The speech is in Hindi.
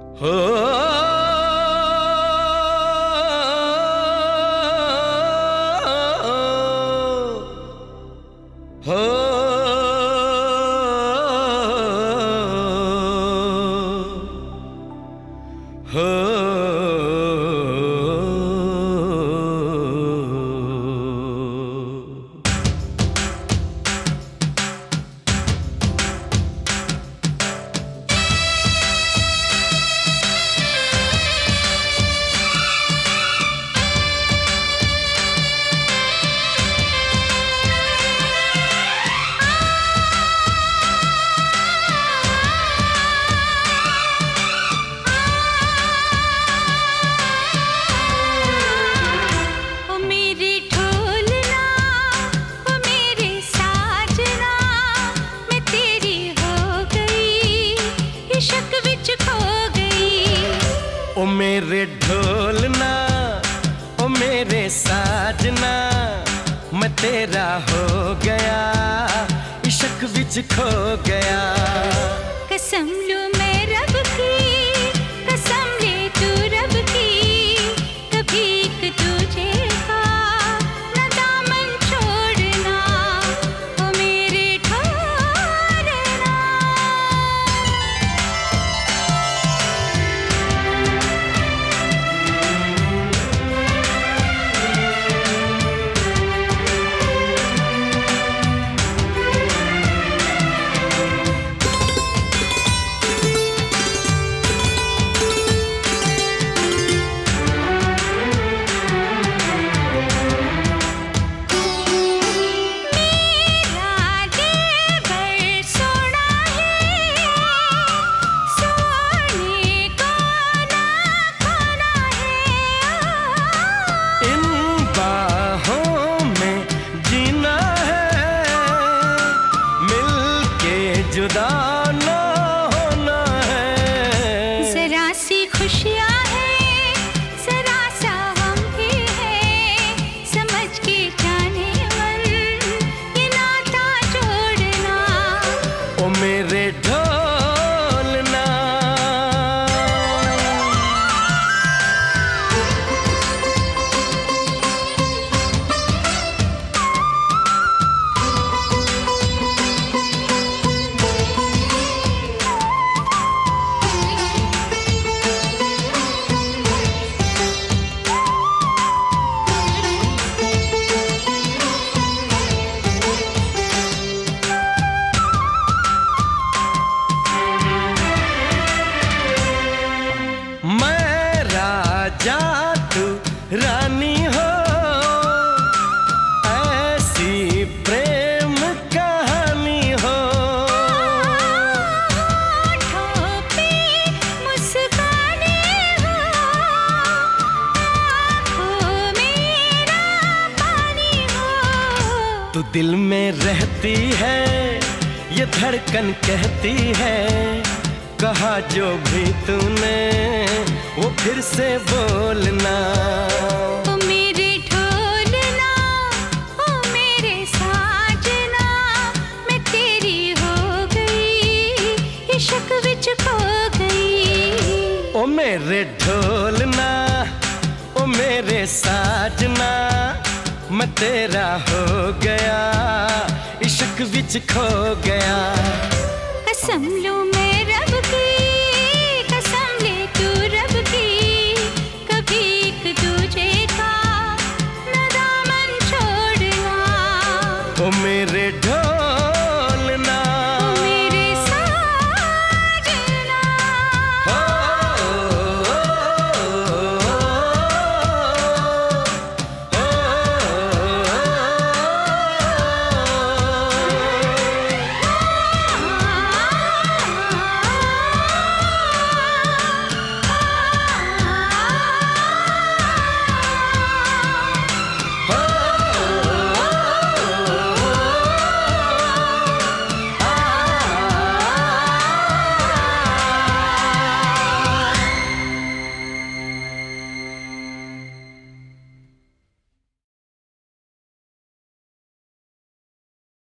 हो हो हो ओ मेरे ढोलना, ओ मेरे साजना, मैं तेरा हो गया, इश्क विच खो गया। कसम लूं मैं रब की, कसम ले तू रब की, कभी एक तुझे का न दामन छोड़ना, ओ मेरे ढोलना। जुदा ना होना है, जरा सी खुशियाँ है, जरा सा हम भी है, समझ के जाने मन ये नाता जोड़ना, ओ मेरे ढोलना। जा तू रानी हो, ऐसी प्रेम कहानी हो। होठों पे मुस्काने हो, आँखों में पानी हो। तू दिल में रहती है, ये धड़कन कहती है, कहा जो भी तूने वो फिर से बोलना। ओ मेरे ढोलना, ओ मेरे साजना, मैं तेरी हो गई, इश्क विच खो गई। ओ मेरे ढोलना, ओ मेरे साजना, मैं तेरा हो गया, इश्क विच खो गया। कसम लूं मैं रब की, कसम ले तू रब की, कभी एक तुझे का न दामन छोड़ना, ओ मेरे